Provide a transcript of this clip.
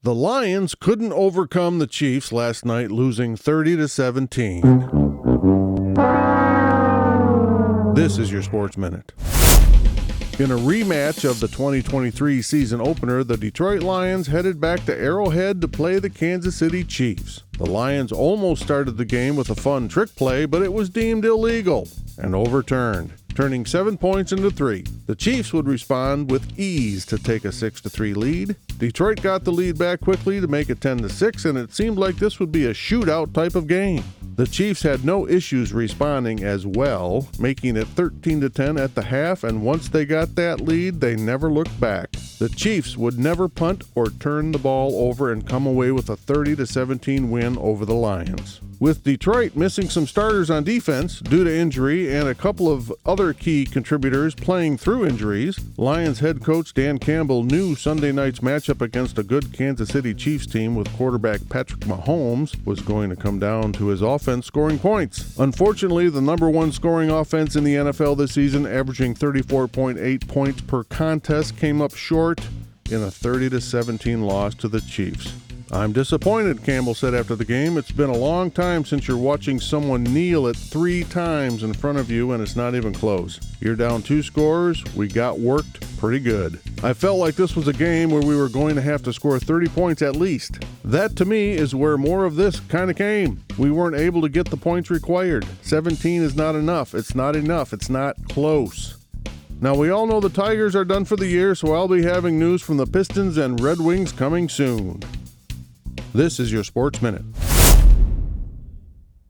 The Lions couldn't overcome the Chiefs last night, losing 30-17. This is your Sports Minute. In a rematch of the 2023 season opener, the Detroit Lions headed back to Arrowhead to play the Kansas City Chiefs. The Lions almost started the game with a fun trick play, but it was deemed illegal and overturned, turning 7 points into 3. The Chiefs would respond with ease to take a 6-3 lead. Detroit got the lead back quickly to make it 10-6, and it seemed like this would be a shootout type of game. The Chiefs had no issues responding as well, making it 13-10 at the half, and once they got that lead, they never looked back. The Chiefs would never punt or turn the ball over and come away with a 30-17 win over the Lions. With Detroit missing some starters on defense due to injury and a couple of other key contributors playing through injuries, Lions head coach Dan Campbell knew Sunday night's matchup against a good Kansas City Chiefs team with quarterback Patrick Mahomes was going to come down to his offense scoring points. Unfortunately, the number one scoring offense in the NFL this season, averaging 34.8 points per contest, came up short in a 30-17 loss to the Chiefs. "I'm disappointed," Campbell said after the game. "It's been a long time since you're watching someone kneel it 3 times in front of you and it's not even close. You're down 2 scores. We got worked pretty good. I felt like this was a game where we were going to have to score 30 points at least. That to me is where more of this kind of came. We weren't able to get the points required. 17 is not enough. It's not enough. It's not close." Now, we all know the Tigers are done for the year, so I'll be having news from the Pistons and Red Wings coming soon. This is your Sports Minute.